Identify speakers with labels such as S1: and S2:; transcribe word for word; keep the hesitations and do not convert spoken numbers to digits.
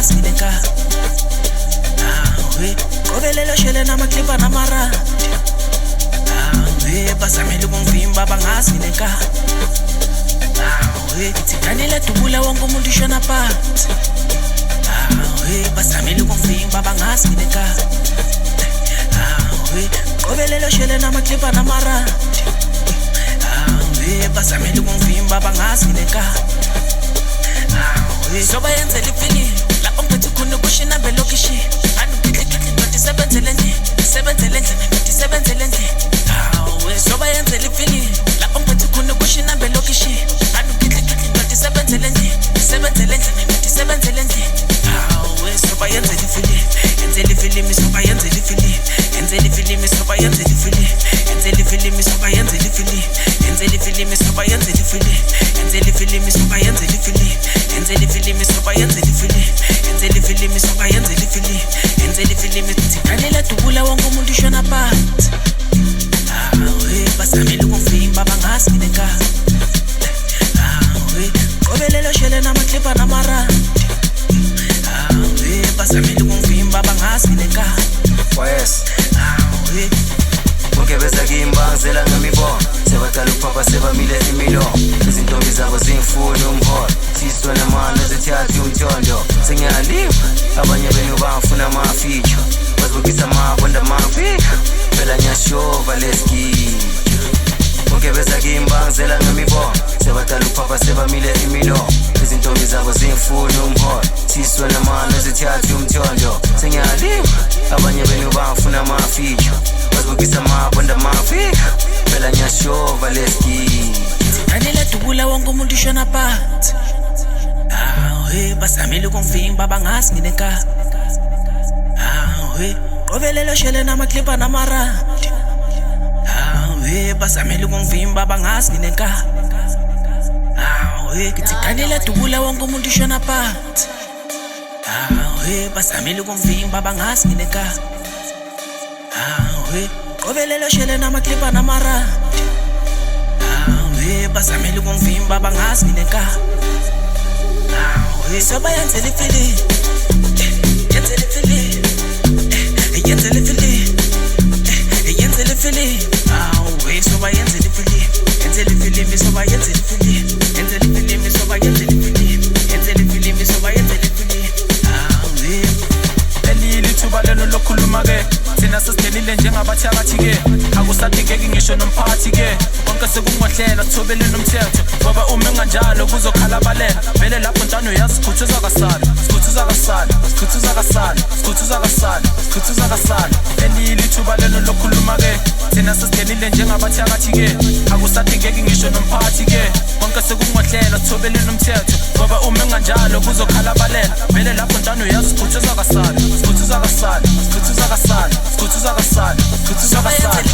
S1: bangazi nginenka awe qobelelo shele namaklipa namarandi awe bazamele ukungivimba bangazi nginenka awe thikanile dubula wonke umuntu ishona phansi awe bazamele ukungivimba bangazi nginenka awe qobelelo shele namaklipa namarandi awe bazamele ukungivimba bangazi nginenka soba yenzela ifili lapho ngiphethe khona kushina belokishi anukikikiki ngisebenzele nje sebenzele nje ngisebenzele nje awe soba yenzela ifili lapho ngiphethe khona kushina belokishi anukikikiki ngisebenzele nje sebenzele nje ngisebenzele nje awe soba yenzela ifili yenzela ifili soba yenzela ifili yenzela ifili soba yenzela ifili yenzela ifili soba yenzela ifili yenzela ifili soba yenzela ifili yenzela ifili soba yenzela ifili yenzela ifili soba yenzela ifili yenzela ifili soba yenzela ifili yenzela ifili thikanile dubula wonke umuntu ishona phansi awe bazamele ukungivimba bangazi nginenka awe qobelelo shele namaklipa namarandi awe bazamele ukungivimba bangazi nginenka
S2: wes
S1: awe
S2: ukebeza kimbangzela ngemibono sebaqala ukuphapha sebamile imilo izintombi zabo zingifuna umholo siswe namano zithathe umthondo sengiyaliva abanye benu bangifuna amafeature bazibukisa amabonda amafika phela ngiyashova leski ukebeza kimbangzela ngemibono sebaqala ukuphapha sebamile imilo izintombi zabo zingifuna umholo siswe namano zithathe umthondo sengiyaliva abanye benu bangifuna amafeature bazibukisa amabonda amafika phela ngiyashova leski
S1: thikanile dubula wonke umuntu ishona phansi awe bazamele ukungivimba bangazi nginenka awe qobelelo shele namaklipa namarandi awe bazamele ukungivimba bangazi nginenka awe thikanile dubula wonke umuntu ishona phansi awe bazamele ukungivimba bangazi nginenka awe qobelelo shele namaklipa namarandi awe bazamele ukungivimba bangazi nginenka awe soba yenzela ifili yenzela ifili yenzela ifili yenzela ifili awe soba yenzela ifili yenzela ifili soba yenzela ifili yenzela ifili soba yenzela ifili yenzela ifili soba yenzela ifili awe
S3: elili thuba lelo lokhuluma ke thina sesidelile njengabathakathi ke akusadingeki ngisho nomphathi ke konke sekungwahlela thobele nomthetho ngoba uma enganjalo kuzokhalabalela vele lapho ntano uyasikhuthuza kasana sikhuthuza kasana sikhuthuza kasana sikhuthuza kasana sikhuthuza kasana elili thuba lelo lokhuluma ke thina sesidelile njengabathakathi ke akusadingeki ngisho nomphathi ke konke sekungwahlela thobele nomthetho ngoba uma enganjalo kuzokhalabalela vele lapho ntano uyasikhuthuza kasana sikhuthuza kasana sikhuthuza kasana sikhuthuza kasana sikhuthuza kasana